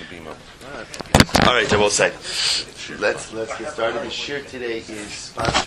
All right, I will say. Let's get started. The shir today is sponsored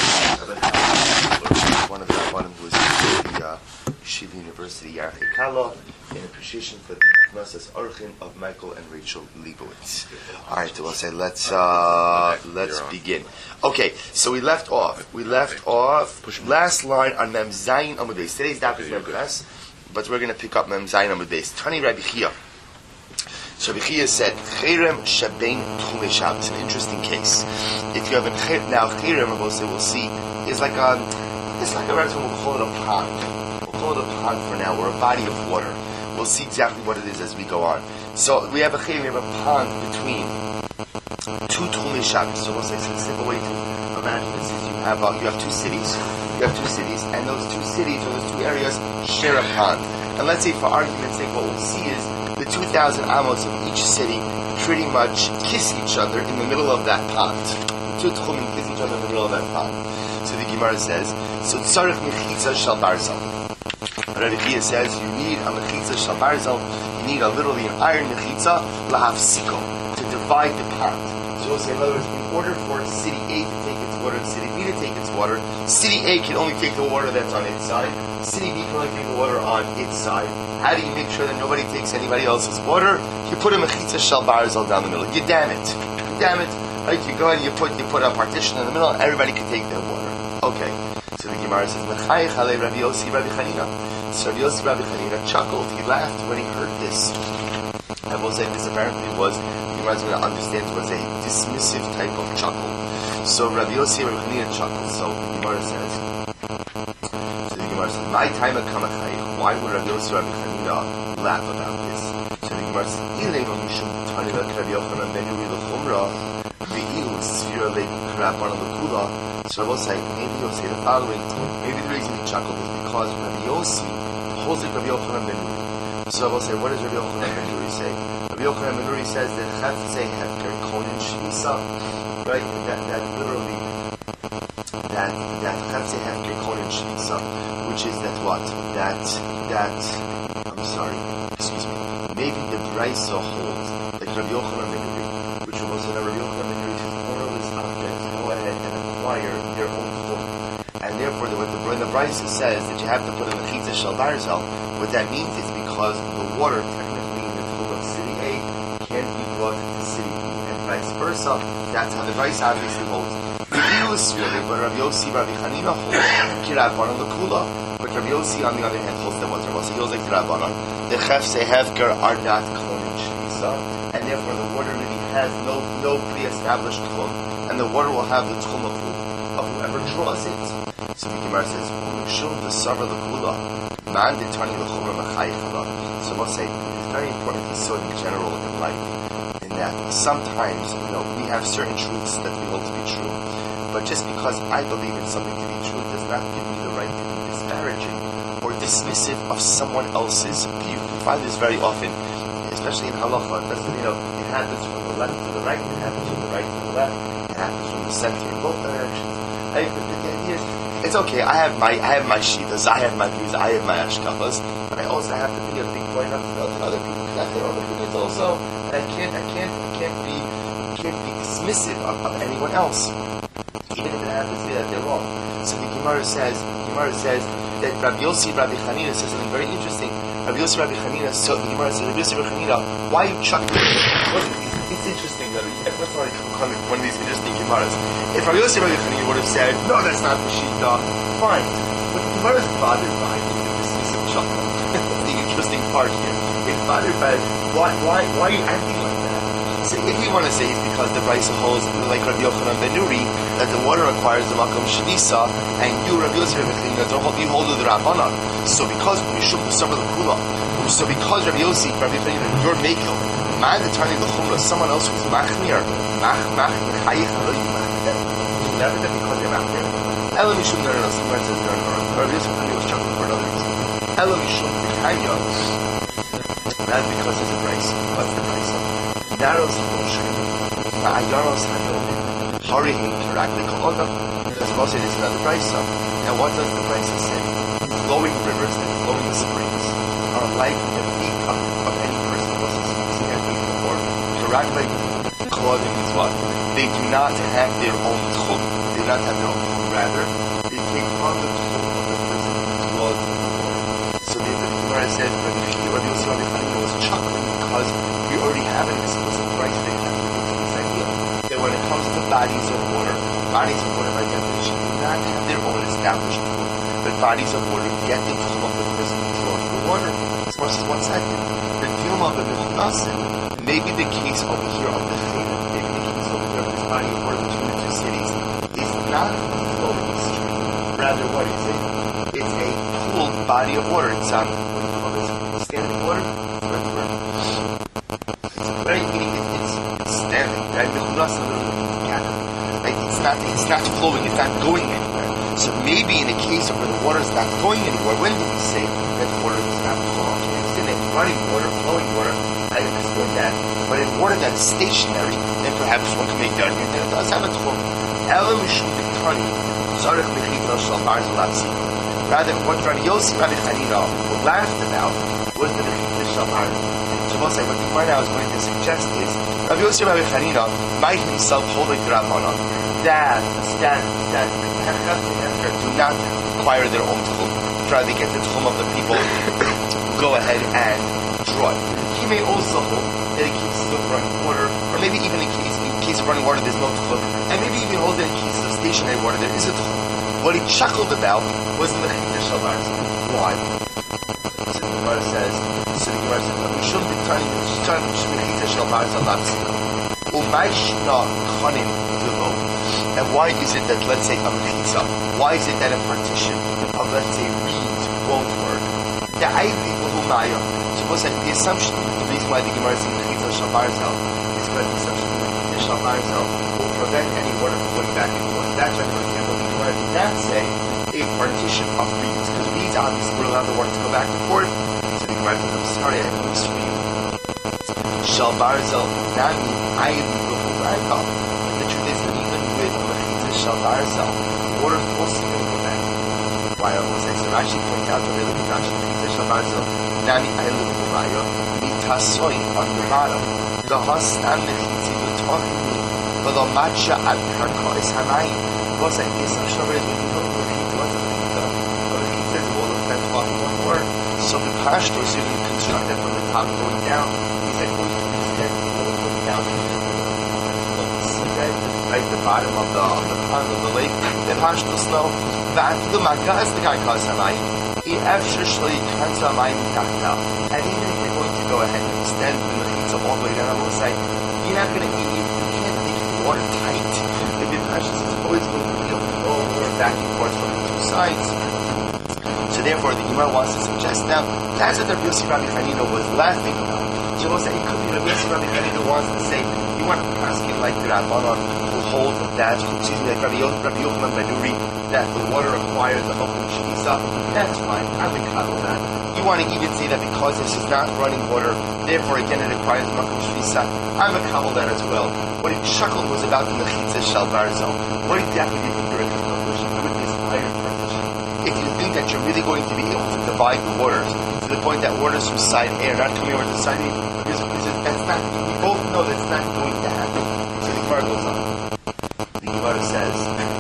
by one of the Rabbanim who is in the Yeshiva University Yarchei Kala in appreciation for the Hachnosas Orchin of Michael and Rachel Leibowitz. All right, I will say. Let's begin. Okay, so we left off last line on Mem Zayin Amud Beis. Today's daf is Mem Beis, but we're going to pick up Mem Zayin Amud Beis. Tani Rabbi Chia. So Rabbi Chia said, Cherem Shabein Tchumei Shab. It's an interesting case. If you have now Cherem, we'll see, is like a we'll call it a pond. We'll call it a pond for now, or a body of water. We'll see exactly what it is as we go on. So we have a Cherem, we have a pond between two Tchumei Shab. So we'll say, it's a simple way to imagine this is you have two cities. You have two cities, and those two cities, or those two areas, share a pond. And let's say, for argument's sake, what we'll see is the 2,000 amos of each city pretty much kiss each other in the middle of that pond. The two tchumim kiss each other in the middle of that pond. So the Gemara says, so tzarich mechitza shel barzal. Rabbi Chia says, you need a mechitza shel barzal, you need literally an iron mechitza, lahafsiko, to divide the pond. So we'll say, in other words, in order for city A to take its water and city B to take its water, city A can only take the water that's on its side, city B can only take the water on its side. How do you make sure that nobody takes anybody else's water? You put a mechitza shel barzal down the middle. You dam it. Right? You go ahead and you put a partition in the middle, and everybody can take their water. Okay. So the Gemara says, Mechayich alei Rabbi Yossi Rabbi Chanina. So Rabbi Yossi Rabbi Chanina chuckled. He laughed when he heard this. I will say this apparently was, the Gemara is going to understand, was a dismissive type of chuckle. So Rabbi Yossi Rabbi Chanina chuckled. So the Gemara says, my time at Kamachayich. Why would Rabbi Yossi Rabbi Chanina laugh about this? So the Gemara says, Ilema Mishum Tani Rabbi Yochanan Ben Yuri L'Chumra V'ilu Sfira L'Krabban L'Kula. So I will say, maybe he'll say the following. Maybe the reason he chuckled is because Rabbi Yossi holds like Rabbi Yochanan Ben Yuri. So I will say, what does Rabbi Yochanan Ben Yuri say? Rabbi Yochanan Ben Yuri says that Chafzei Hefker Konin Shmisa, right? That literally, that Chafzei Hefker Konin Shmisa, which is that what? Maybe the Braisa holds that Rabbi Yochanan Ben Yuri, which was that Rabbi Yochanan Ben Yuri says ownerless objects go ahead and acquire their own form. And therefore, when the Braisa says that you have to put in the mechitza shel barzal, what that means is because the water, technically in the pool of city A, can't be brought to city B, and vice versa. That's how the Braisa obviously holds. But Rabbi Yossi Rabbi Chanina holds Kirabbanan L'Kula. But Rabbi Yossi, on the other hand, holds that what Rabbi Yossi holds like the Rabbanan. The Chefsei Hefker are not Konin Shmisa, and therefore the water really has no pre-established tchum, and the water will have the tchum of whoever draws it. So the Gemara says, Umishum v'sarva l'kula, man d'tani l'chumra machayichala. So we'll say, it's very important to see in general in life, in that sometimes, we have certain truths that we hold to be true, but just because I believe in something to be true does not give me the right to be disparaging or dismissive of someone else's view. We find this very often, especially in halacha. It happens from the left to the right, it happens from the right to the left, it happens from the center in both directions. It's okay, I have my shittas, I have my views, I have my ashkafas, but I also have to be a big boy enough to know that other people have their own opinions also, and I can't be dismissive of anyone else, even if it happens to be that they're wrong. So the Gemara says that Rabbi Yossi Rabbi Chanina says something very interesting. Rabbi Yossi Rabbi Chanina, so the Gemara says, Rabbi Yossi Rabbi Chanina, why are you chuckling? It's interesting that what's one of these interesting Gemaras. If Rabbi Yossi Rabbi Chanina would have said, no, that's not the Shita, fine. But the Gemara is bothered by the dismissive chuckle. That's the interesting part here. It's bothered by why are you acting like that? So if we want to say it's because the Braisa holds, like Rabbi Yochanan Ben Yuri, that the water requires the makom shnisa, and you, Rabbi Yossi Rabbi Chanina, you hold to the Rabbanan. So because Mishum B'Sarva L'Kula, so because Rabbi Yossi Rabbi Chanina, you're makel, man d'tani l'chumra, someone else who's machmir, mechayich halo you machmir, never that because you're machmir. Ela Mishum Nerana, somewhere it says Nerana, Rabbi Yossi Chanina was chuckling for another reason. Ela Mishum B'Tanya, that's because there's a Braisa. What's the Braisa? Naros Moshe, Ma'ayaros Hadolim, Harihim Tarakli Ka'odam. Because Moshe is another Braisa. And what does the Braisa say? Flowing rivers and flowing springs are like the feet of any person who was can't be before. Ragbai clothing is what? They do not have their own tchum. They do not have their own tchum. Rather, they take on the tchum of the person who draws the water. So the Gemara says, Rabbi Yossi Rabbi Chanina was chuckling because we already have an explicit right to have this idea that when it comes to bodies of water by definition do not have their own established tchum, but bodies of water get the tchum of the person who draws the water. This verse is 1 second. The Dilma of the Mechunasim may be the case over here of the Chayim, maybe the case over here of this body of water between the two cities, is not a flowing stream. Rather, what is it? It's a pooled body of water. It's what do you call this? Standing water? It's very meaning it's standing. Right? Mechunasim together. Like it's not flowing, it's not going anywhere. So maybe in a case of where the water is not going anywhere, when do we say that the water is not flowing? It's in running water, flowing water. I understand that, but in water that's stationary, then perhaps one can make the argument that it does have a tchum. Rather, what Rabbi Yossi Rabbi Chanina laughed about was the Mechitza Shel Arz. What the Gemara I was going to suggest is Rabbi Yossi Rabbi Chanina might himself hold like the Rabbanan that do not require their own tchum. Try to get the tchum of the people go ahead and draw it. He may also hold that in cases of running water, or maybe even in case of running water there's no tchum, and maybe even hold that in cases of stationary water there is a tchum. What he chuckled about was the Mechitza Shel Arz. Why? So the Gemara says, we shouldn't be turning Mechitza Shel Arz and why is it that, let's say, a mechitza, why is it that a partition of, let's say, reeds won't work? Suppose that the assumption, the reason why the Gemara is saying Mechitza Shel Barzel is because the assumption that Mechitza Shel Barzel will prevent any water from going back and forth. That's why, for example, the Gemara did not say a partition of reeds, because reeds obviously would allow the water to go back and forth. So the Gemara says, I'm sorry, I have news for you. Shel Barzel, Nami, Ayim, Ruchul, the truth is that even with Mechitza Shel Barzel, water is also going to go back. Why I was saying, so Rashi points out the really good Rashi, Mechitza Shel Barzel, Nami, Ayim, Ruchul, Mitasoi, on the bottom, the Hostan Mechitzi, the Tochini, but the Matcha at Karka is Hamayim. Was that the assumption already when you look at Mechitza, what's a Mechitza? But Mechitza is all of that talk one word. So the Pashto is really constructed from the top going down. He's like, going to extend all the way down to right the bottom of the pond of the lake, the Pashto snow. That the Maga is the guy calls Hamayim. He actually comes Hamayim Tachta. And even if you're going to go ahead and extend the Mechitza all the way down, I will say, you're not going to eat it. You can't make the water tight. If the Pashto is always going to be able to go back and forth from the two sides. So therefore, the Gemara wants to suggest now that's what Rabbi Yossi Rabbi Chanina was laughing about. So we'll say it could be Rabbi Yossi Rabbi Chanina wants to say you want to ask him like the Rabbanan who hold that, like Rabbi Yochanan ben Nuri, that the water requires a Makom Shemisa. That's fine. I'm in Kabbalah that. You want to even say that because this is not running water, therefore again it requires a Makom Shemisa. I'm a Kabbalah that as well. What he chuckled was about the Mechitza Shel Barzel. What exactly do you think you're accomplishing with this iron partition? If you think that you're really going to be able to divide the waters to the point that waters from side A are not coming over to side B, because that's not, we both know that's not going to happen. So the Gemara goes on. The Gemara says,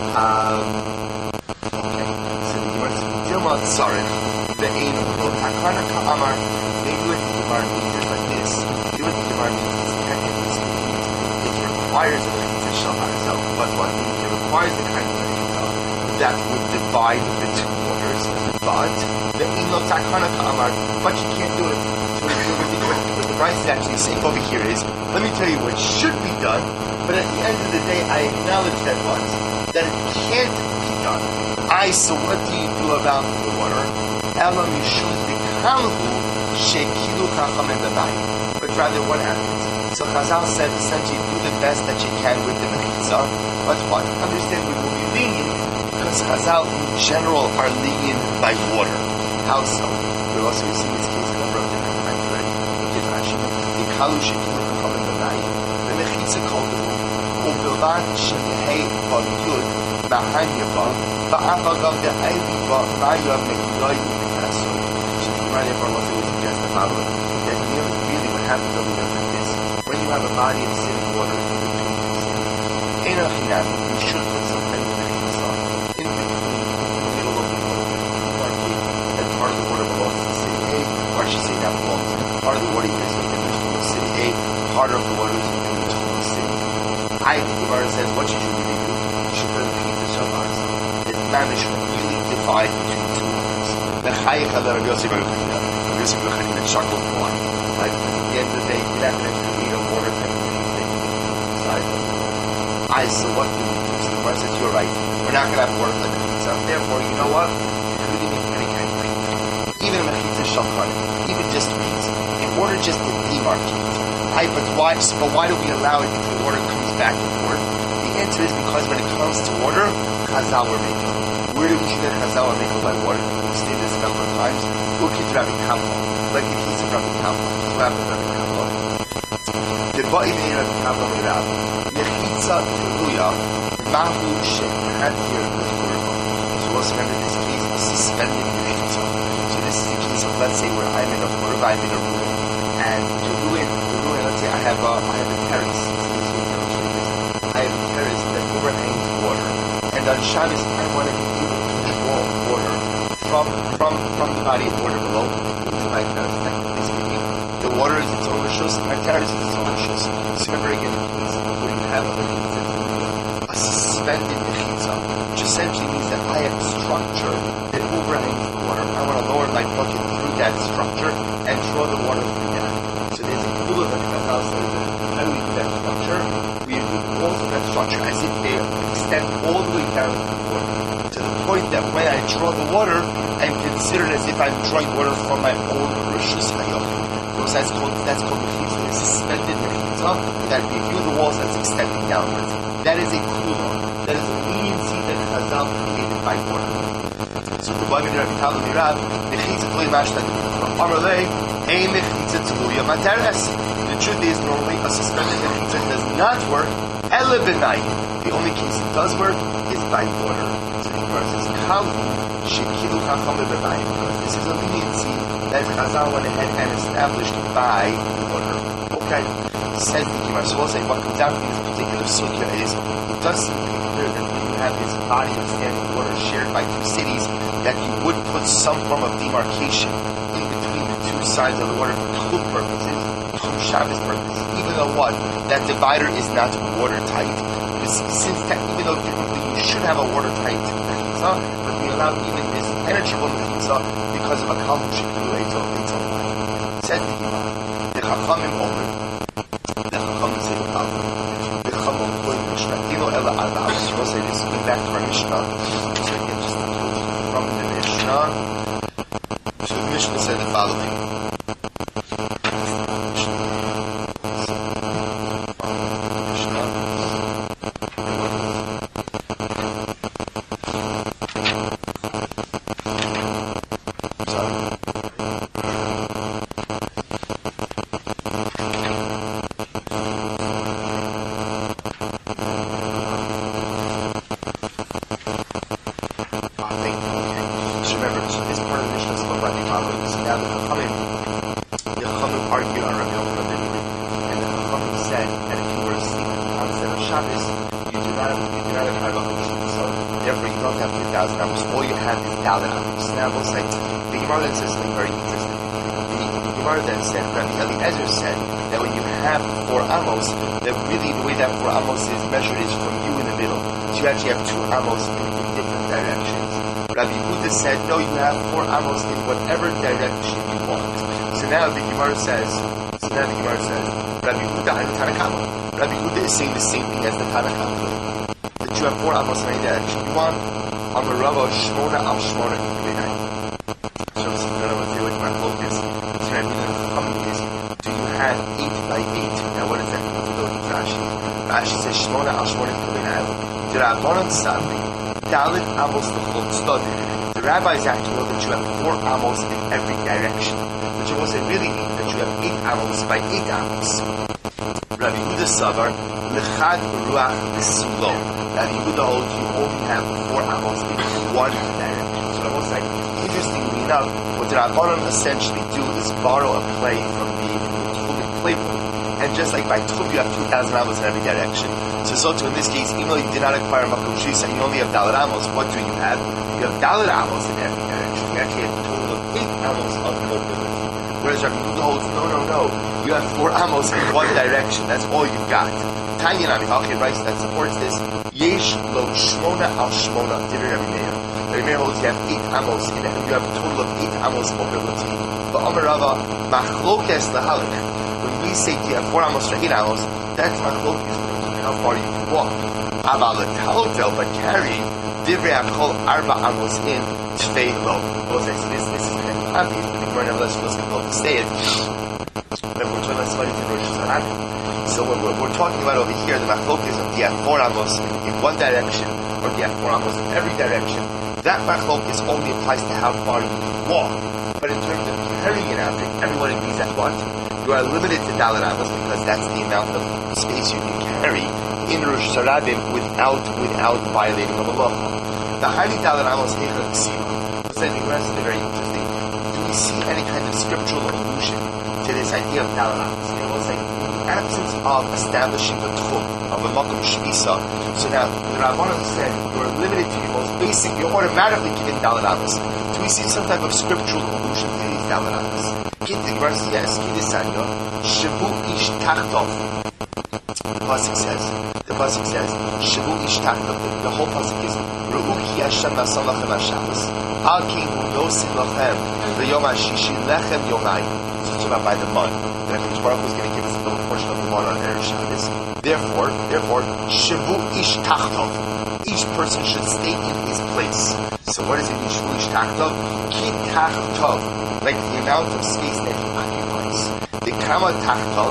okay, so the Gemara says, Dilma Tsarin, the aim of the Takana Ka'amar, maybe what the Gemara means is like this. Maybe what the Gemara means is technically speaking, it requires a Mechitza Shel Barzel, but what it requires the kind of Mechitza that would divide the two waters, but the Ino Takana Ka'amar, but you can't do it. So what the Bryce is actually saying over here is, let me tell you what should be done, but at the end of the day, I acknowledge that it can't be done. So what do you do about the water? Elam Yishum Tikanhu Shekilu Chachamim B'Bayim. But rather, what happens? So Chazal said, essentially, do the best that you can with the Mechitza, but what? Understand, we will be lenient, because Chazal in general are lenient by water. How so? We've also seen this case a number of different times already. Look at Rashi. The Kalu Shekilu Chachamim B'Bayim. The Mechitza called the room. U'Bilvat Shemehei B'Yud B'Han Yavah Ba'Avagav De'ayvi Ba'Mayav Me'Yoy B'Kasur. So the Gemara therefore also would suggest the following, that really what happens over there is this. when you have a body of sitting water in between two cities, you should put some kind of mechitza in between the middle of the water, and part of the water belongs to city A, or I should say that belongs. Part of the water is in between city A, part of the water is in between city. I think the Gemara says, what should you really do? You should put a mechitza shabbat. That man should really divide between two waters. The Chayich had Rabbi Yosef and chocolate wine. Like, at the end of the day, you're not going to create a water type of thing inside of the water. So what do we do? So the Gemara says, you're right. We're not going to have water like mechitza. Therefore, you know what? You're really making any kind of thing. Even a mechitza shalchan, even just means, in order just to demarcate. But why do we allow it if the water comes back and forth? The answer is because when it comes to water, chazal were making. Where do we see that chazal were making by water? We've seen this a number of times. Look at Rabbi Kampa. Like the case of Rabbi Kampa. What happened to Rabbi Kampa? The ba'im in Rabbi Kampa Mirav. Mechitza teluya mahu she'hadir l'churva. So also remember this case of suspending mechitza. So this is the case of, let's say, where I'm in a churva, I'm in a room, and the ruin, let's say I have a terrace. I have a terrace that overhangs water, and on Shabbos I want to be able to draw water from the body of water below into my terrace. Technically speaking, the water is its own rishus, my terrace is its own rishus. So remember again, where you have a suspended mechitza, which essentially means that I have a structure that overhangs the water. I want to lower my bucket through that structure and draw the water through that. So there's a kula that Chazal says that how do we do that structure? We do walls of that structure as if they extend all the way down to the water, to the point that when I draw the water, I'm considered as if I'm drawing water from my own rishus hayom. Because that's called mechitza. It's suspended mechitza that if you view the walls that's extending downwards. That is a kula. That is a leniency that Chazal created by water. So the Bible in Rabbi Talmud Mirav, mechitza tloy mashta amalei, ein mechitza tluya materes. The truth is, normally a suspended mechitza does not work. Ela b'nai. The only case it does work is by water. So the Gemara says, "Kalu shekilu chachamim b'nai." This is a leniency that Chazal went ahead and established by water. Okay, says the Gemara. So we'll say what comes out from this particular sugya is it does seem to be clear that when you have this body of standing water shared by two cities, that you would put some form of demarcation in between the two sides of the water for chut purposes, for Shabbos purposes, even though what? That divider is not watertight. Since even though technically you should have a watertight mechitza, but we allow even this penetrable mechitza because of a kalm shekulu eitzol line. Said the Gemara, the Chachamim Omer, the Chachamim say the Chachamim Omer Mishnah, Ino Ela Arba. So we'll say this, going back to our Mishnah. So again, just from the Mishnah. So the Mishnah said the following. You actually have 2 amos in different directions. Rabbi Yehuda said, no, you have 4 amos in whatever direction you want. So now the Gemara says, Rabbi Yehuda and Tanakama. Rabbi Yehuda is saying the same thing as the Tanakama. That you have 4 amos in any direction you want. Amarava Shmona al Shmona Ikvinai. So this is what my focus is Rabbi Yehuda coming is, do you have 8 by 8? Now what does that mean? To go to Rashi. Rashi says Shmona al Shmona Ikvinai. The rabbis actually know that you have 4 amos in every direction. Which will say really means that you have 8 amos by 8 amos. Rabbi Yehuda Savar, Lechad Ruach V'Sulo. Rabbi Yehuda holds you only have 4 amos in one direction. So I will say, interestingly enough, what the Rabbanon essentially do is borrow a play from the Tchumen playbook and And just like by Tuf, you have 2,000 amos in every direction. So too in this case, even though you did not acquire Makom Shisa, you only have Dalet amos, what do you have? You have Dalet amos in every direction. You actually have a total of 8 amos of mobility. Whereas Rabbi Yehuda holds, no. You have 4 amos in one direction. That's all you've got. Tanya Nami, Halkei Rice that supports this. Yesh lo shmona al shmona. Divir Rabbi Meir. Rabbi Meir holds you have 8 amos in it. You have a total of 8 amos mobility. But Amar Rava, machlokes lahalik. When we say you have 4 amos or 8 amos, that's machlokes. How far you can walk. Aval l'taltel, but carry divrei akol arba amos in tfei lo. This is very obvious, but the Gemara nevertheless feels compelled to say it. Remember, we're talking about somebody to Rosh Hashanah. So what we're talking about over here, the machlokes of the 4 amos in one direction, or the 4 amos in every direction, that machlokes only applies to how far you can walk. But in terms of carrying an object, everyone agrees that what? You are limited to Dalet amos because that's the amount of space you can carry in Rosh Hashanah without violating of Allah. The highly Dalet amos heichal ksiva. So I think that's very interesting. Do we see any kind of scriptural allusion to this idea of Dalet amos? It was like in the absence of establishing the tchum of a makom shvisa. So now the Rabbanan said you are limited to your most basic. You're automatically given Dalet amos. Do we see some type of scriptural allusion to these Dalet amos? The Gemara says yes. Kidisanya Shabu ish tachtov. The pasuk says Shabu ish tachtov. The whole pasuk is Ru'uki Hashem nasan lachem haShabbos Al Keinu nosim lachem v'yom hashishi lechem yomai. So it's about by the month. The Rebbe Baruch was going to give us a little portion of the month on Erev Shabbos. Therefore, Shabu ish tachtov. Each person should stay in his place. So what does it mean, Shabu ish tachtov? Ki tachtov. Like the amount of space that he occupies. The kama tachtov,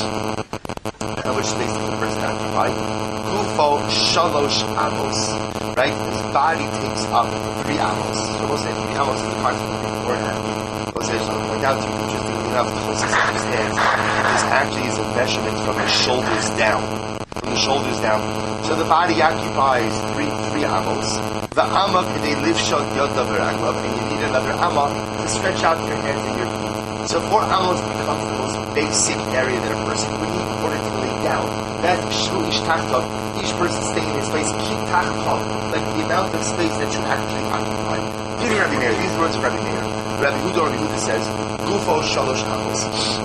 how much space does the person occupy? Gufo shalosh amos, right? His body takes up 3 amos. So we'll say 3 amos is approximately 4.5. We'll say, so I'll point out to you, interestingly enough, the closest understands, this actually is a measurement from the shoulders down. So the body occupies 3 amos. The amma k'dei livshot yod v'raglav, and you need another amma to stretch out your hands and your feet. So 4 amos becomes the most basic area that a person would need in order to lay down. That's shvu ish tachtov. Each person staying in his place. Ki tachtov, like the amount of space that you actually occupy. Giving Rabbi Meir, these words of Rabbi Meir. Rabbi Huda says, Gufo shalosh amos.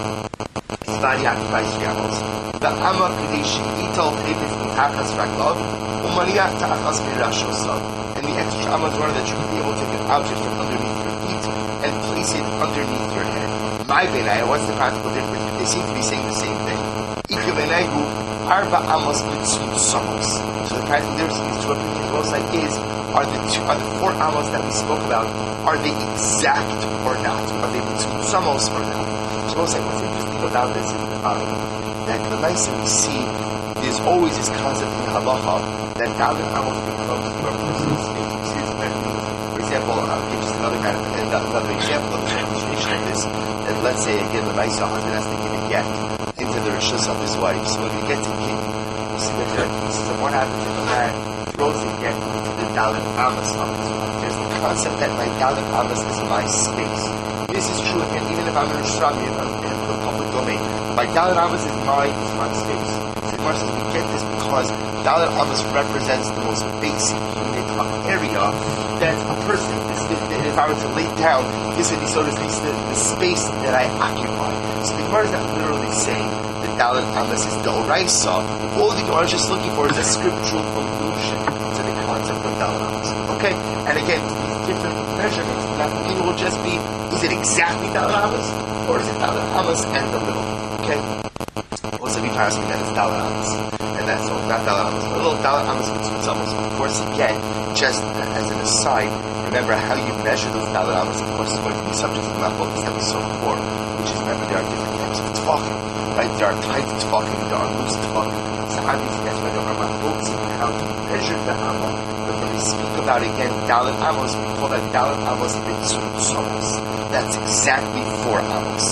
His body occupies 3 amos. The amma k'dei she'itol chayvif mitachas raglav u'maliyah ta'achas mirashosav. And the extra amma is one that you can be able to take an object from underneath your feet and place it underneath your head. My benai, what's the practical difference? They seem to be saying the same thing. Ikha benaihu arba amos mitzum samos. So the practical difference in these two opinions also is, are the 4 amos that we spoke about, are they exact or not? Are they mitzum samos or not? So we'll say what's interesting about this is that the nice that we see there's always this concept in halacha that Dalet amos becomes your person's space. For example, I'll give just another example of the demonstration of this. That let's say again the nice husband has to give a get into the rishus of his wife. So when we get to king, you see that there are pieces of what happens if a man throws a get into the Dalet amos of his wife. There's the concept that my Dalet amos is my space. This is true again, even if I'm in Rishami, if I'm in the public domain. My Dalet amos is my space. We get this because Dalet amos represents the most basic unit of area that a person, if I were to lay down, this would be so to speak the space that I occupy. So the Gemara is not literally saying that Dalet amos is the oraisa. All the Gemara is just looking for is a scriptural allusion to the concept of Dalet amos. Okay? And again, these different measurements, that will just be, is it exactly Dalet amos? Or is it Dalet amos and a little? Okay? Also be passing that it's Dalet amos. And that's all, not Dalet amos. A little Dalet amos with almost. Of course, again, just as an aside, remember how you measure those Dalet amos, of course, is going to be subject to the machlokes that we saw before, which is, remember, there are different types of tefachim, right? There are tight tefachim, there are loose tefachim. So obviously, that's why there are machlokes in how to measure the amma. But when we speak about, again, Dalet amos, we call that Dalet amos mitzum somos. That's exactly 4 amos.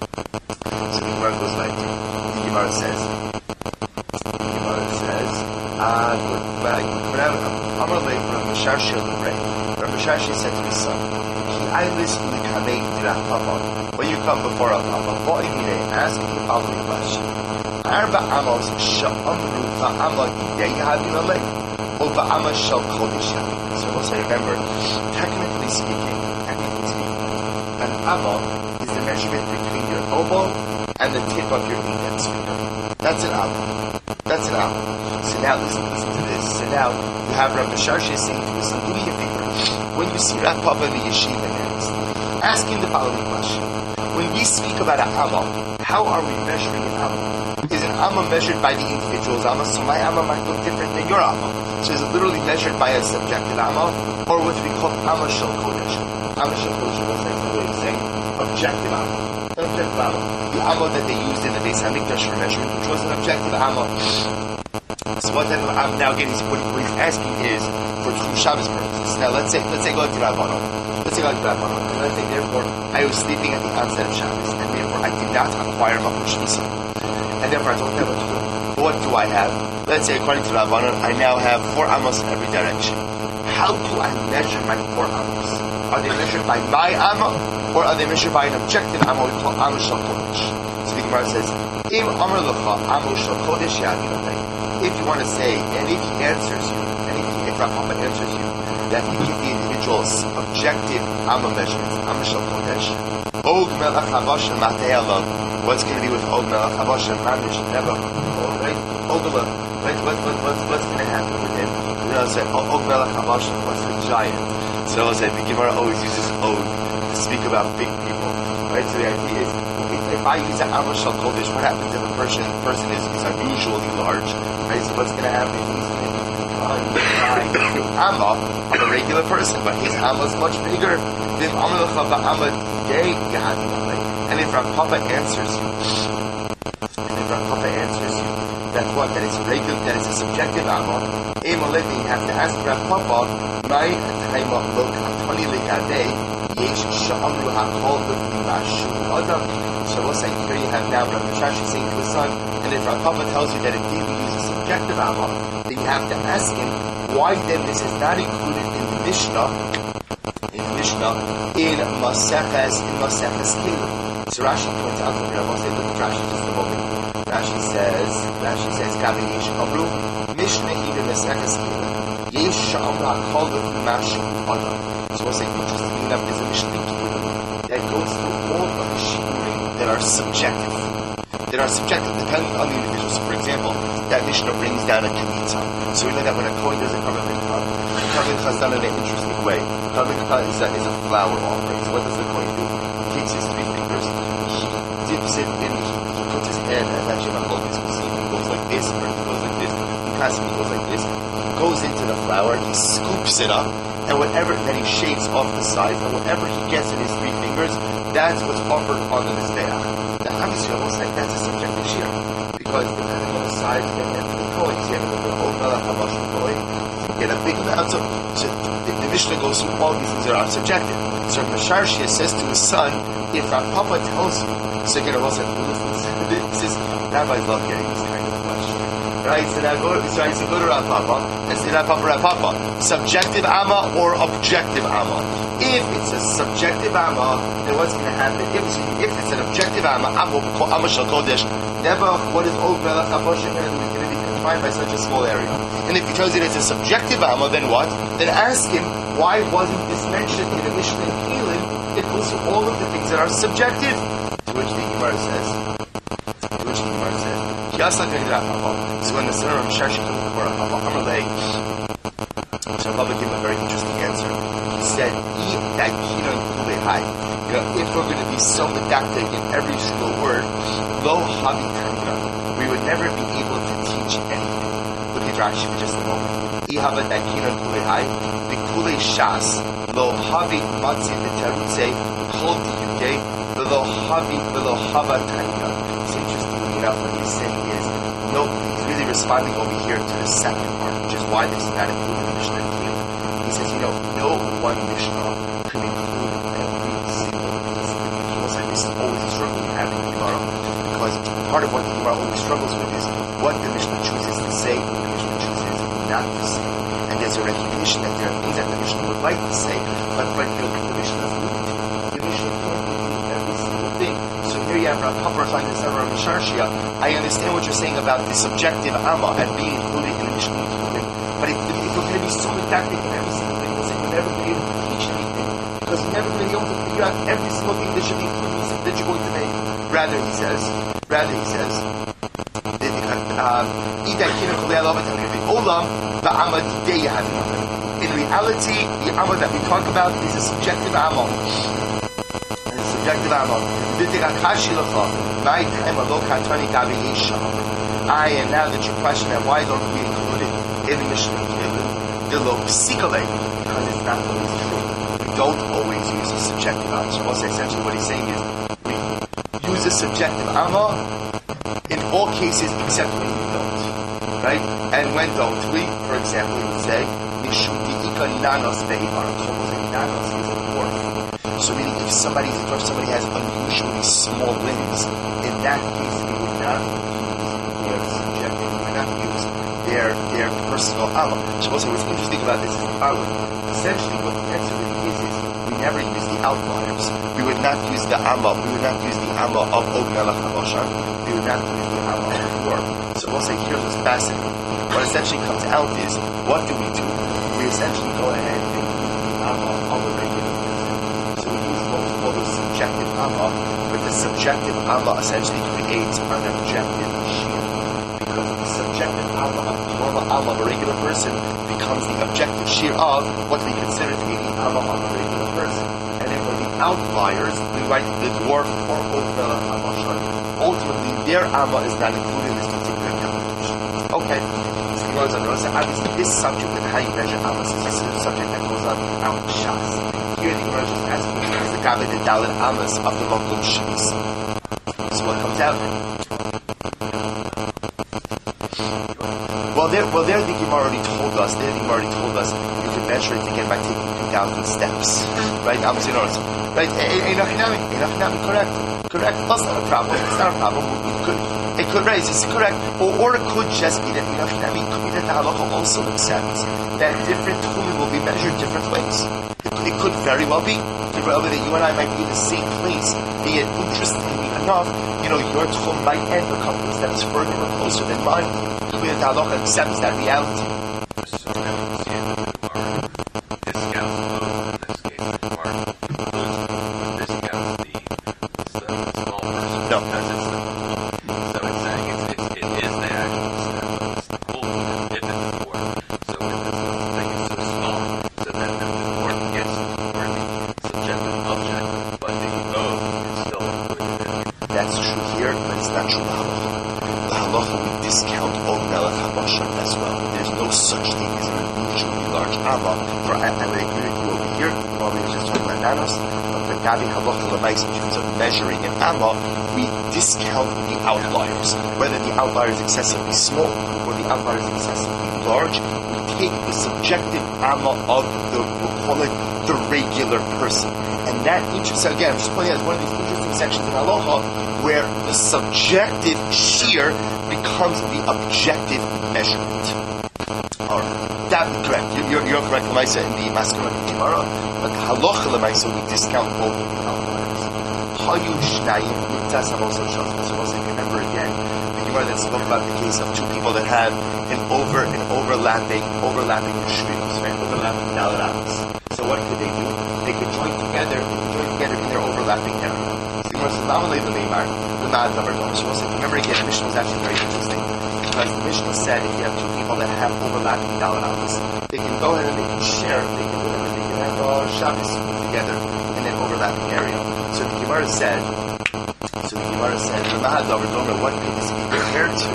So the Gemara goes like, the Gemara says, Rashi said to his son, when you come before a Papa, ask him the following question. Arba Amos Sha'amru Va'ama Yidei Havin Alei O Va'ama Shal Kodesh Havin. So also remember, technically speaking, an Amma is the measurement between your elbow and the tip of your index finger. That's an Amma. That's an Amma. So now listen to this. So now you have Rav Misharshe saying to us, do me a favor. When you see Rav Papa in the yeshiva next, ask him the following question. When we speak about an Amma, how are we measuring an Amma? Is an Amma measured by the individual's Amma? So my Amma might look different than your Amma. So is it literally measured by a subjective Amma, or what we call Amma Shel Kodesh? Amma Shel Kodesh was like the way of saying objective Amma. Objective Amma. The Amma that they used in the Beis Hamikdash for measuring, which was an objective Amma. So what type of Amma now again what he's asking is for Tchum Shabbos purposes. Now let's say go to Rabbanon. Let's say therefore I was sleeping at the onset of Shabbos, and therefore I did not acquire Makom Shmisa. And therefore I don't have a Tchum. What do I have? Let's say according to Rabbanon, I now have 4 Amos in every direction. How do I measure my 4 Amos? Are they measured by my Amma, or are they measured by an objective Amma we call Amma Shel Kodesh? So the Gemara says, Im Amar Lecha Amma Shel Kodesh Yadin. If you want to say, and if he answers you, and if Rav Papa answers you, that he gives the individual's objective Amma measurements, Amma Shel Kodesh, Og Melech Habashem Matei Alav. What's going to be with Og Melech Habashem Mamish Never? Right? Og Melech. Right? What's going to happen with him? You know, say Og Melech Habashem was a giant. So I said the Gemara always uses Og to speak about big people. Right? So the idea is, if I use an Amma Shel Kodesh, what happens if a person is unusually large? Right? So what's going to happen? He's going to be Amma of a regular person, but his Amma is much bigger than Amma Amma Day. And if Rav Papa answers you, that what? That is regular, that is a subjective Amma. You have to ask Rav Papa, my time of look, Tony Lekadeh, Yesh Sha'amru HaKol B'Mashu Adam. So we'll say, here you have now Rav Mishashi saying to his son, and if Rav Papa tells you that indeed we use a subjective Amma, then you have to ask him, why then this is not included in the Mishnah, in Maseches Kelim. So Rashi points out, I will say, look at Rashi just a moment. Rashi says, Gabi Yesh Amru, Mishnah even Maseches Kelim, Yesh Sha'amru HaKol B'Mashu Adam. So we'll say, interestingly enough, there's a Mishnah that goes through all of the shiurim that are subjective, depending on the individual. So, for example, that Mishnah brings down a Kemitza. So we know that when a Kohen does a Karban Mincha, the Karban Mincha is done in an interesting way. Karban Mincha is a flower offering. So what does the Kohen do? He takes his 3 fingers, he dips it in, he puts his hand, as actually my whole will see, he goes like this, or he goes like this, he constantly goes like this, he goes into the flour, he scoops it up, and then he shaves off the sides, and whatever he gets in his 3 fingers, that's what's offered on the Mizbeach. Now, obviously, almost like that's a subjective shear, because depending on the size and the Kohen, you have the whole Melech Habashem Kohen, you get a big amount. So the Mishnah goes through all these things that are subjective. So Misharshia says to his son, if Rav Papa tells you, so again, I will say, listen, rabbis love getting this kind of question. Right? So now go to Rav Papa, and say, Rav Papa, subjective Amma or objective Amma? If it's a subjective Amma, then what's going to happen? If it's an objective Amma, Amma Shel Kodesh, never what is Og Melech Habashem is going to be confined by such a small area. And if he tells you it's a subjective Amma, then what? Then ask him, why wasn't this mentioned in the Mishnah in Kelim? It goes through all of the things that are subjective. To which the Gemara says, so when the son of Mishashi comes to Rav Papa Amalei, so Rav Papa gave him a very interesting answer. He said, if we're going to be so medactic in every single word, lo havi tanina, we would never be able to teach anything. Look at Rashi for just a moment. Ihava daikina kulehai, bikulei shas, lo havi matzi v'terutze, kol dikudei, lo havi v'lo hava tanina. It's interesting enough what he's saying is, no, he's really responding over here to the second part, which is why this is not included in the Mishnah. He says, no one Mishnah can include every single piece of it. Almost like this is always a struggle we have in the Gemara, because part of what the Gemara always struggles with is what the Mishnah chooses to say, what the Mishnah chooses not to say. And there's a recognition that there are things that the Mishnah would like to say, but the Mishnah is limited. The Mishnah can't include every single thing. So here you have Rav Papa I understand what you're saying about the subjective amma and being included in the Mishnah. But if we're going to be so didactic in every single thing, we'll say we're never going to be able to teach anything. Because we're never going to be able to figure out every single thing that should be included that you're going to make. Rather, he says, in reality, the amma that we talk about is a subjective amma. And now that your question that why don't we include it in the Mishnah, because it's not always true. We don't always use a subjective amma. So essentially what he's saying is we use a subjective amma in all cases except when we don't. Right? And when don't we? For example, we would say nanos ve'ibar. Nanos is a dwarf. So meaning if somebody has unusually small limbs, in that case we would not use their subjective, we would not use their personal amma. So also what's interesting about this is the following. Essentially what the answer really is we never use the outliers. We would not use the amma. We would not use the amma of Og Melech HaMoshan. We would not use the amma of the dwarf. So we'll say here's what's fascinating. What essentially comes out is, what do? We essentially go ahead and use the amma of a regular person. So we use what we call the subjective amma, but the subjective amma essentially creates an objective shiur. Because the subjective amma of the normal amma of a regular person becomes the objective shiur of what we consider to be the amma of a regular person. And then for the outliers, we write the dwarf or Og Melech HaMoshan. Ultimately, their amma is not included in this particular calculation. Okay. Obviously, this subject and how you measure amas is a subject that goes on out shas. Here, the Gemara just asks me is the gabe the dalet amas of the makom shis. So what comes out? Well, there the Gemara already told us. You can measure it again by taking 2,000 steps, right? Right? Correct. That's not a problem. It's not a problem. It could raise, it's correct. Or it could just be that it could be that the halacha also accepts that different tchumim will be measured different ways. It could very well be. It could very well be that you and I might be in the same place. Be it interestingly enough, your tchum might end a couple of steps further or closer than mine. It could be that the halacha accepts that reality. In terms of measuring an amma, we discount the outliers. Whether the outlier is excessively small or the outlier is excessively large, we take the subjective amma of we'll call it the regular person. And that interesting, again, I'm just pointing out, one of these interesting sections in halacha where the subjective shiur becomes the objective measurement. Alright, that's correct. You're correct, Lamaisa, in the Maskana of the Gemara, but halacha Lamaisa, we discount both of the outliers. So remember again, the Gemara that spoke about the case of two people that have an overlapping yeshuyos, right? Overlapping daladas. So what could they do? They could join together in their overlapping area. So the Gemara says, remember again, the Mishnah was actually very interesting. Because the Mishnah said if you have two people that have overlapping daladas, they can go ahead and they can share, they can have Shabbos together in an overlapping area. So the Gemara said, what could this be compared to?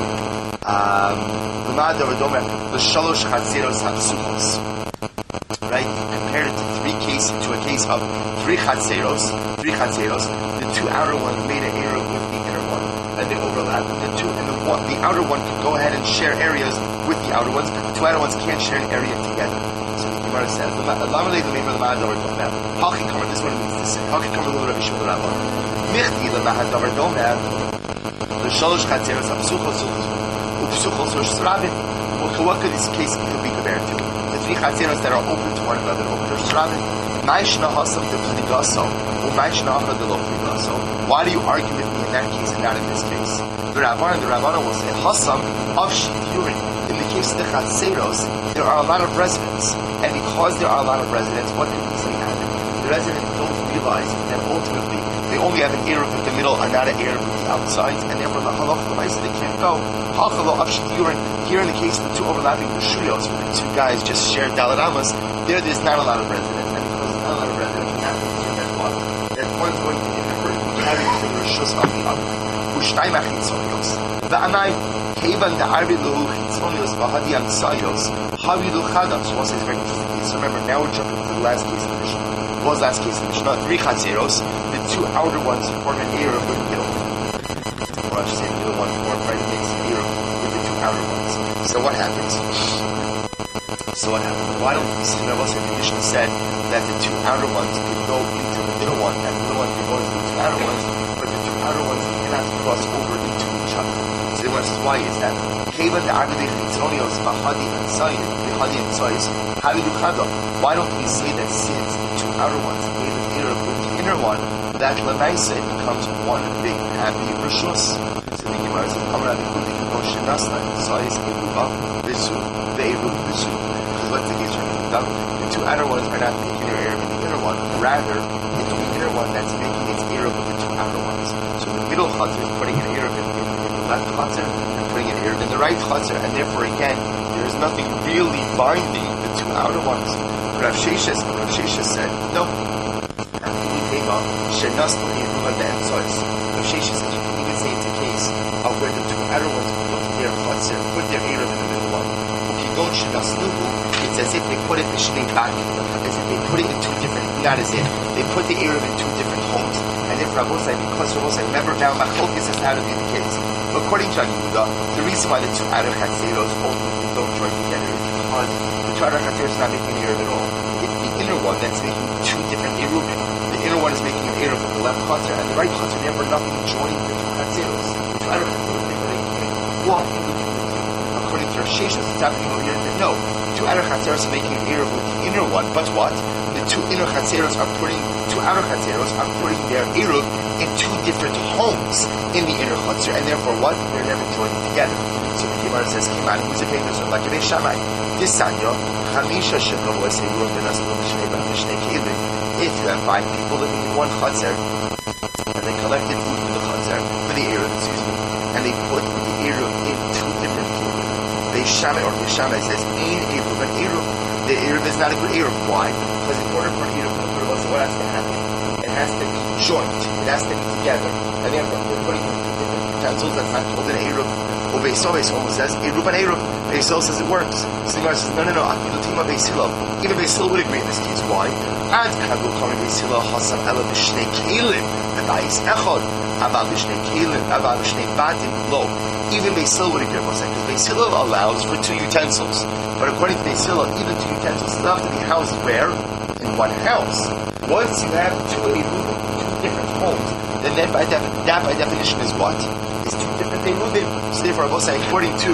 The shalosh chatzeros hapsuchos. Right? Compared it to a case of three chatzeros. The two outer ones made an area with the inner one, and they overlap. The outer one could go ahead and share areas with the outer ones, but the two outer ones can't share an area together. So the Gemara says, this is what it means to say. What could this case be compared to? The three chatzeros that are open to one another, open to Shravim. Why do you argue with me in that case and not in this case. The Rabbanan will say, Hassam of Shityurin. In the case of the Chatzeros, there are a lot of residents. And because there are a lot of residents, what can easily happen? The residents don't realize that ultimately they only have an Eruv with the middle and not an Eruv with the outside, and therefore the Halach they can't go. Here in the case of the two overlapping Rishuyos, where the two guys just share Dalet Amas, there's not a lot of residents. And because there's not a lot of residents, you have to assume that one's going to be carrying the Rishus of the other. Ushnai Machitzonios. Va'anai, Kevan da'arbi lohu chitzonios v'hadi amsayos, havilu chadas. So it's very interesting case. So remember, now we're jumping to the last case of the Mishnah. What was last case of the Mishnah? 3 chatzeros, the 2 outer ones form an Eruv with the middle. Or I should say the middle one form, right? It makes an Eruv with the 2 outer ones. So what happens? Why don't we see, the Mishnah said that the 2 outer ones could go into the middle one, and the middle one could go into the 2 outer ones, but the 2 outer ones cannot cross over into each other. So the question is, why is that? Why don't we say that since the 2 outer ones made an Eruv with the inner one, that Lamaisa becomes one big happy Rishus? So the Gemara says, because what's the case right now? The 2 outer ones are not making their Eruv with the inner one, rather, it's the inner one that's making its Eruv with the 2 outer ones. So the middle Chatzar is putting an Eruv in the left Chatzar, and putting an Eruv in the right Chatzar, and therefore again, there is nothing really binding the 2 outer ones. Rav Sheshes said, no. After we came up, Shenas Eruv and the Emsois. Rav Sheshes said, you can even say it's a case of where the 2 outer ones put their Chatzar, put their Eruv in the middle one. Don't Shenas Nuhu, it's as if they put it in Shnei back, as if they put it in 2 different, not as if, they put the Eruv in 2 different homes. And if Rabbosai, because Rabbosai, remember now, Machlokes is how to be the case. According to Yehuda, the reason why the 2 outer Chatzeros ultimately don't join together is because the 2 outer Chatzeros is not making an Eruv at all. It's the inner one that's making 2 different Eruvim. The inner one is making an Eruv with the left Chatzar, and the right Chatzar, therefore nothing joining the 2 Chatzeros. The 2 outer Chatzeros, they can't walk in between. According to Rav Sheshes, it's happening over here that no, 2 outer Chatzeros are making an Eruv with the inner one, but what? The 2 inner Chatzeros are putting, 2 outer Chatzeros are putting their Eruv in 2 different homes in the inner Chatzar, and therefore what? They're never joining together. So the Gemara says, Kiman, who's a famous one? Like Reb Shammai, this Sanya, Chamisha Shekov was a Eruv and Asmum Shnei Bam Shnei Kelim. If you have 5 people living in one Chatzar, and they collected food for the Chatzar, for the Eruv, and they put the Eruv in 2 different homes. Shammai says, Ein Eruv, an Eruv. The Eruv is not a good Eruv. Why? Because in order for an Eruv to put what has to happen? It has to be joint. It has to be together. And therefore, if you're putting it in different utensils, that's not called an Eruv. Beisol almost says, Eruv and Eruv. Beisol says it works. So the Gemara says, no. Akilutima Beisilo. Even Beisil would agree in this case. Why? Ad Kagul Kami Beisilo Hasam Ela B'Shnei Kelim. B'Bais Echad. Abal B'Shnei Kelim. Abal B'Shnei Batim. Lo. Even Beisil would agree with that, because Beisil allows for 2 utensils. But according to Beisil, even 2 utensils still have to be housed where? In one house. Once you have 2 Eruvim, 2 different homes, then that by definition is what? Is 2 different Eruvim. So therefore, I will say, according to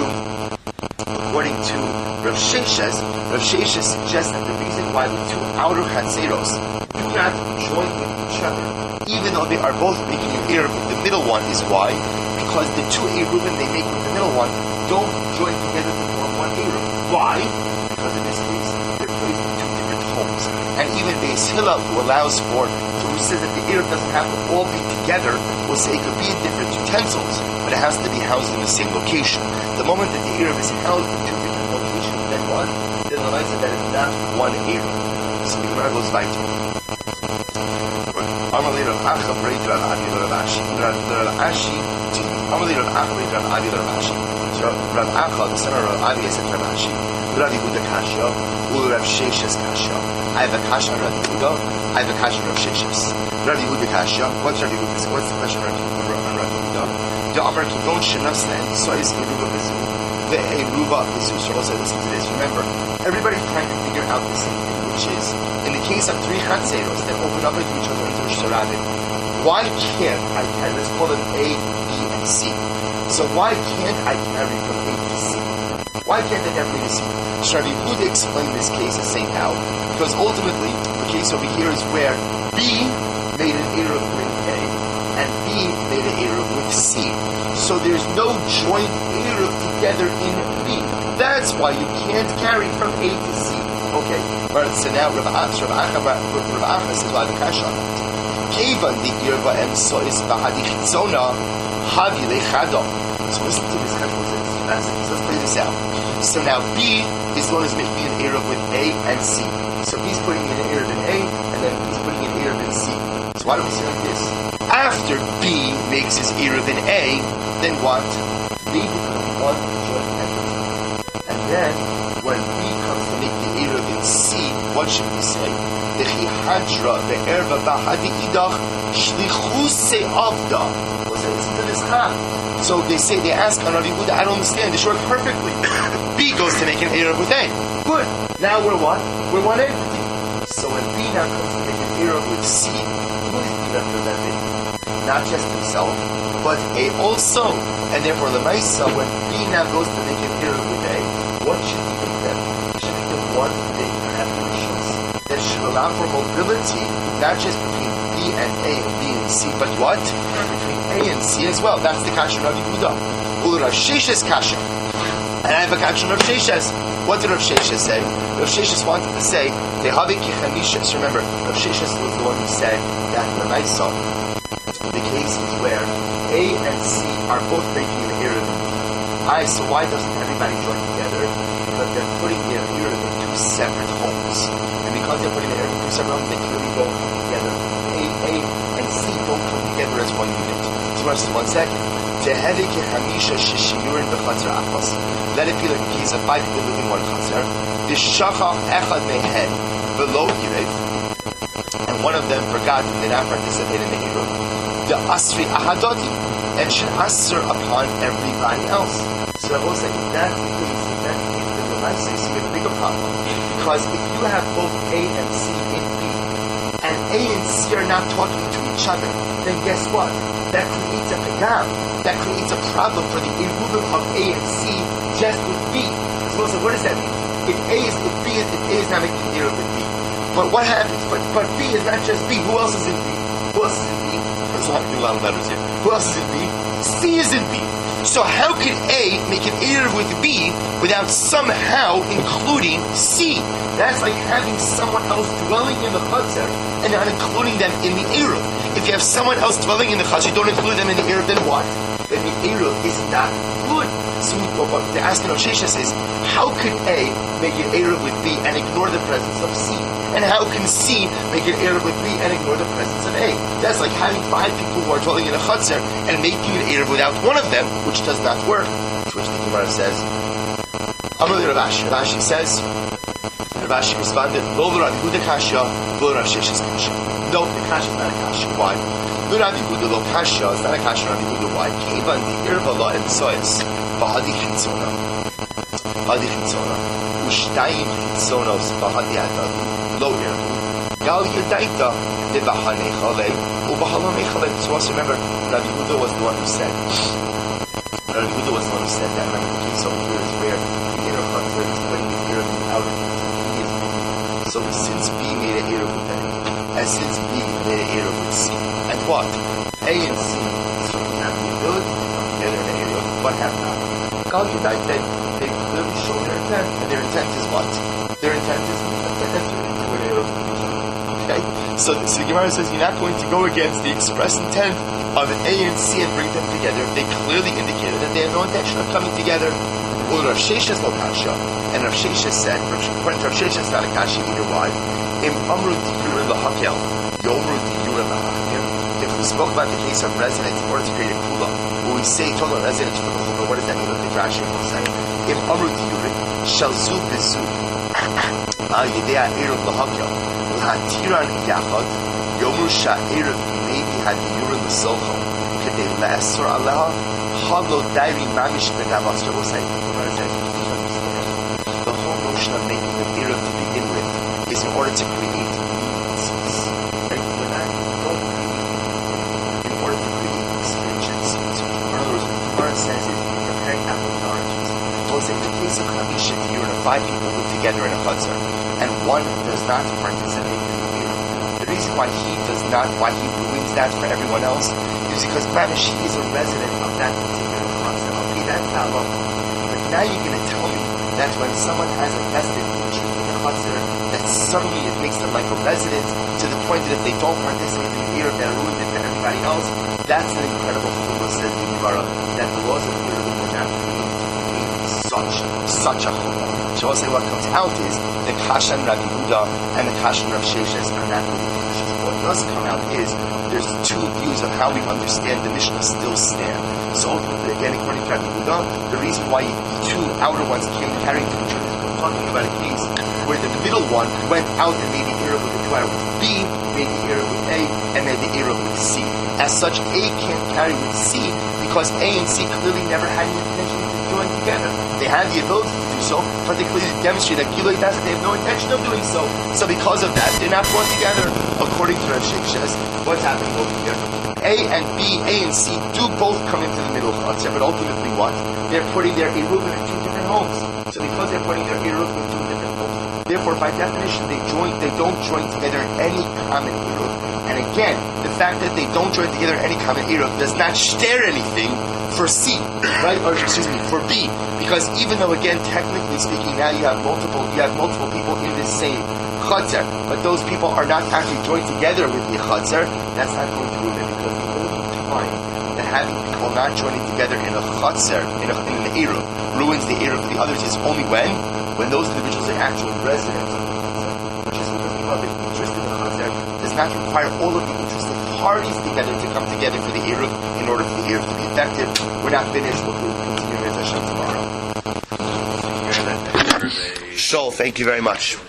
Rav Sheshes suggests that the reason why the 2 outer Chatzeros do not join with each other, even though they are both making an Eruv with the middle one, is why? Because the 2 Eruvim they make with the middle one don't join together to form one Eruv. Why? Because in this case, they're put in 2 different homes. And even Beis Hillel, who says that the Eruv doesn't have to all be together, will say it could be in different utensils, but it has to be housed in the same location. The moment that the Eruv is housed in 2 different locations, then what? Then the Lamaisa that is not one Eruv. So the Gemara goes back to Amalei Rav Acha Breit Rav Abi Rav Ashi. Rav Ashi to Amalei Rav Acha Breit Rav Abi Rav Ashi. So Rav Acha, the son of Rav Abi, said Rav Ashi, Rav Yehuda Kasha, Rav Sheshes Kasha. I have a Kasha Rav Yehuda, I have a Kasha Rav Sheshes. Rav Yehuda Kasha, what's the question of Rav Yehuda? The Amar Kidon Shenasna and Sois Eruva Bizu. The Eruva Bizu. So also listen to this. Remember, everybody's trying to figure out the same thing, which is, in the case of 3 Chatzeros that open up into each other into Shtarabim, why can't I carry, let's call them A, B, and C. So why can't I carry from A to C? Why can't I carry from A to C? Rabbi Yehuda explained this case as saying how, because ultimately, the case over here is where B made an Eruv with A, and B made an Eruv with C. So there's no joint Eruv together in B. That's why you can't carry from A to C. Okay, so now Rav Acha says, why the kasha? Kevan the Irva em sois bahadi chitzona havi lechado. So listen to this kasha. So let's play this out. So now B is the one who's making an Eruv with A and C. So B's putting in an Eruv in A, and then B's putting in an Eruv in C. So why do we say like this? After B makes his Eruv in A, then what? B becomes one joint entity. And then, when B comes to make the Eruv in C, what should we say? Dechi hadra ve'erva ba'hadi idach shlichuse avda. Listen to this chag. So they ask on Rav Yehuda, I don't understand, this works perfectly. B goes to make an Eruv with A. Good. Now we're what? We're one entity. So when B now comes to make an Eruv with C, who is he representing? Not just himself, but A also. And therefore, Lemaisa, when B now goes to make an Eruv with A, what should he make them? He should make them one big definitions that should allow for mobility, not just between B and A and B and C, but what? Between A and C as well. That's the kasha of Rav Yehuda. Ulu Rav Sheshes kasha. And I have a kasha of Rav Sheshes. What did Rav Sheshes say? Rav Sheshes wanted to say, Lehavi Kichamishes. Remember, Rav Sheshes was the one who said that Lemaisa, the cases where A and C are both making an Eruv. So why doesn't everybody join together? Because they're putting their Eruv in two separate homes. And because they're putting their Eruv in two separate homes, they clearly don't come together. A and C don't come together as one unit. So just 1 second. Let it be like a case of 5 people living in one chaser. And one of them forgot and did not participate in the Eruv. The asri ahadoti, and should answer upon everybody else. So I will say that because you see a bigger problem. Because if you have both A and C in B, and A and C are not talking to each other, then guess what? That creates a pagam. That creates a problem for the Eruv of A and C just with B. So what does that mean? If A is not making an Eruv with B. But what happens? But B is not just B. Who else is in B? Who else is in B? So I'm doing a lot of letters here. Who else is in B? C is in B. So how can A make an Eruv with B without somehow including C? That's like having someone else dwelling in the chutzner and not including them in the Eruv. If you have someone else dwelling in the chutzner, you don't include them in the Eruv, then what? Then the Eruv is not good. So what the asking of Shesha says, how could A make an Eruv with B and ignore the presence of C? And how can C make an Eruv with B and ignore the presence of A? That's like having 5 people who are dwelling in a chutzner and making an Eruv without one of them, which does not work. To which the Gemara says, Amrli Rav Ashi. Rav Ashi says, Rav Ashi responded, Lo Rav Yehuda kasha, Lo Rav Sheshes kasha. No, the kasha is not a kasha. Why? Lo Rav Yehuda lo kasha, it's not a kasha Rav Yehuda. Why? Kevan the Irva la and sois, Bahadi chitzona. Bahadi chitzona. Ushtayim chitzonos Bahadi adadu. Lo Irva. Gal Yedaita, de Bahanechale, Ubahalonechale. So also remember, Rav Yehuda was the one who said, that. Remember the case over here is where the inner hunter is putting the Eruv out of it. So since B made an Eruv with A, and since B made an Eruv with C, and what? A and C certainly have the ability to come together in an Eruv. What happened? They clearly show their intent, and their intent is what? Their intent is to enter into an Eruv. Okay? So the Gemara says you're not going to go against the express intent of A and C and bring them together if they clearly indicated that they have no intention of coming together. Well, Rav Sheshes no kasha, and Rav Sheshes said, according to Rav Sheshes, not a kasha either. Why? Im amru diyura lahakel, yomru diyura lahakel. If we spoke about the case of residence in order to create a kula, when we say talk about residence for the chumrah, what does that mean? Look at Rashi will say, Im amru diyura shalzu bizu, yidea eruv lahakel, lahatiran yachad, yomru sha'eruv maybe had diyura l'solcho, could they la'asur aleha? Halo dairi mamish begavas. The whole notion of making the Eruv to begin with is in order to create nuances. In order to create stringency. So in other words, what the Gemara says is comparing apples and oranges. Well, say in the case of Chamisha, you're 5 people live together in a chutzner, and one does not participate in the Eruv. The reason why he ruins that for everyone else is because Mamish is a resident of that particular concept. Okay, that's not love. But now you're going to tell me that when someone has a vested interest in the chutzner, that suddenly it makes them like a resident to the point that if they don't participate in the Eruv, they're ruined it for everybody else. That's an incredible chumrah, says the Gemara, that the laws of Eruv were not such a chumrah. So I'll say what comes out is the Kashan Rabbi Huda and the Kashan Rav Sheshes are not really finished. What does come out is there's two views of how we understand the Mishnah still stand. So again, according to Rabbi Huda, the reason why the two outer ones came carrying to each other, we're talking about a case where the middle one went out and made the Eruv with the two outer ones. B made the Eruv with A and made the Eruv with C. As such, A can't carry with C because A and C clearly never had any intention to join together. They had the ability to do so, but they clearly demonstrate that Giloi Das, they have no intention of doing so. So because of that, they're not brought together. According to Rav Sheshes, what's happening over here? A and B, A and C do both come into the middle of Chutzner, but ultimately what? They're putting their Eruv in two different homes. So because they're putting their Eruv in two different homes, therefore by definition they don't join together in any common Eruv. And again, the fact that they don't join together in any common Eruv does not share anything for C, right? Or excuse me, for B. Because even though again, technically speaking, now you have multiple people in the same chutzner, but those people are not actually joined together with the chutzner, that's not going to ruin it, because the only time that having people not joining together in a chutzner, in an Eruv, ruins the Eruv for the others is only when those individuals are actual residents of the chutzner, which is because the other interest in the chutzner does not require all of the interested parties together to come together for the Eruv in order for the Eruv to be effective. We're not finished, but we'll continue with Hashem tomorrow. Shol, thank you very much.